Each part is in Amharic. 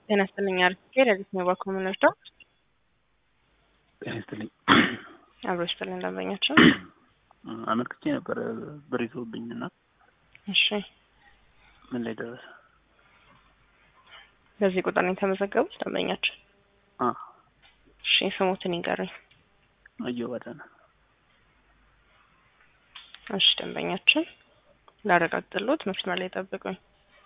ጤና ይስጥልኝ አርኬ ለዚህ ነው ባኮመነርቶ ጤና ይስጥልኝ አብሮ ይስጥልኝ ደንበኛችን አመልክቼ ነበር ብር ይዞብኝና እሺ ምን ላይ ደረሰ? በዚህ ቁጥር ነው የተመዘገቡት ደንበኛችን? እሺ ስሙትን ይንገሩኝ። አየዋዳና እሺ ደንበኛችን ላረጋግጥልዎት መስመር ላይ ጠብቁኝ።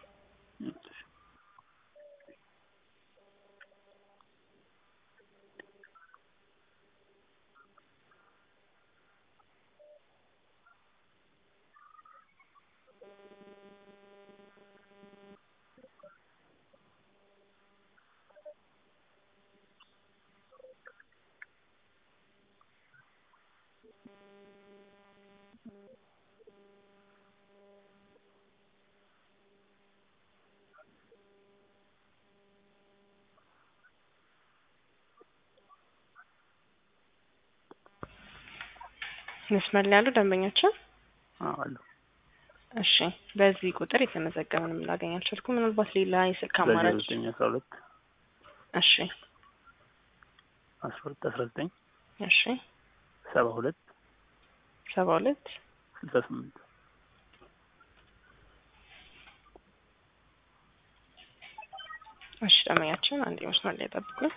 መስመር ላይ ያሉ ደንበኛችን? አሉ። እሺ በዚህ ቁጥር የተመዘገበንም ላገኝ አልቻልኩም። ምናልባት ሌላ የስልክ አማራጭ 912 እሺ 19 እሺ 72 68 እሺ ደንበኛችን አንዴ መስመር ላይ ጠብቁኝ።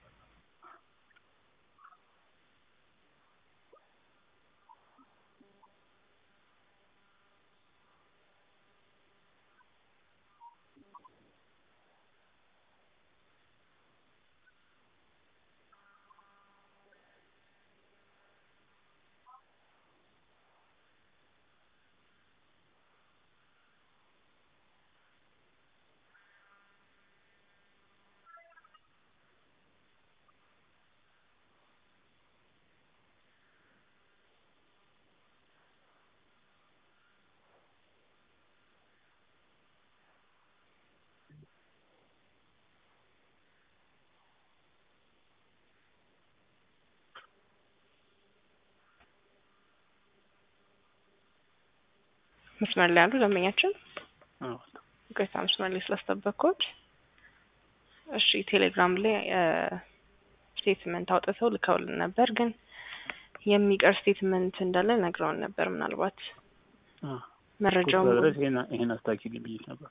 መስመር ላይ ያሉ ደንበኛችን? ይቅርታ መስመር ላይ ስላስጠበቅኩት። እሺ ቴሌግራም ላይ ስቴትመንት አውጥተው ልከውልን ነበር፣ ግን የሚቀር ስቴትመንት እንዳለ ነግረውን ነበር። ምናልባት መረጃው ይሄን አስታኪልኝ ብዬሽ ነበር።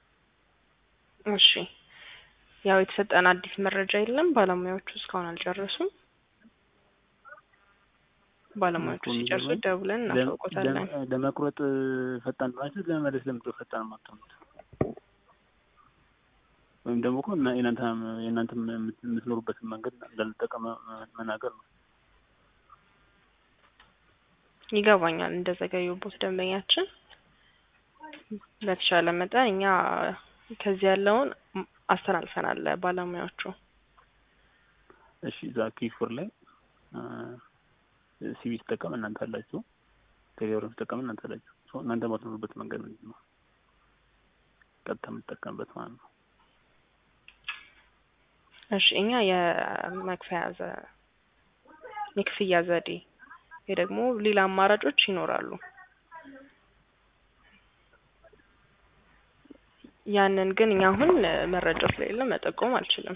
እሺ ያው የተሰጠን አዲስ መረጃ የለም። ባለሙያዎቹ እስካሁን አልጨረሱም። ባለሙያዎቹ ሲጨርሱ ደውለን እናሳውቆታለን። ለመቁረጥ ፈጣን ናቸው፣ ለመመለስ ለምንድነው ፈጣን የማትሆኑት? ወይም ደግሞ እኮ የእናንተ የምትኖሩበትን መንገድ እንዳልጠቀም መናገር ነው። ይገባኛል እንደዘገዩበት ደንበኛችን። በተሻለ መጠን እኛ ከዚህ ያለውን አስተላልፈናል ባለሙያዎቹ። እሺ ዛኪፉር ላይ ሲቪ ተጠቀም እናንተ አላችሁ፣ ቴሌግራም ተጠቀም እናንተ አላችሁ። እናንተ የማትኖሩበት መንገድ ምንድን ነው? ቀጥታ የምትጠቀምበት ማለት ነው። እሺ እኛ የክፍያ ዘዴ ደግሞ ሌላ አማራጮች ይኖራሉ። ያንን ግን እኛ አሁን መረጃው ስለሌለ መጠቆም አልችልም።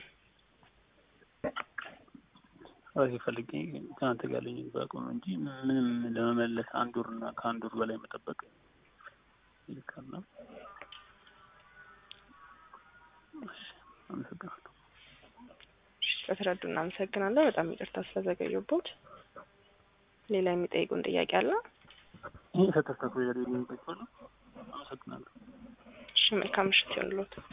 አይ ፈልጌ ከአንተ ጋር ለኝ ባቆም እንጂ ምንም ለመመለስ አንድ ወርና ከአንድ ወር በላይ መጠበቅ ይልካልና። አመሰግናለሁ። ስለተረዱ እናመሰግናለን። በጣም ይቅርታ ስለዘገዩበት። ሌላ የሚጠይቁን ጥያቄ አለ? ይሄ ተተስተካክሎ ያለው ነው። አመሰግናለሁ። እሺ መልካም ምሽት ይሁንልዎት።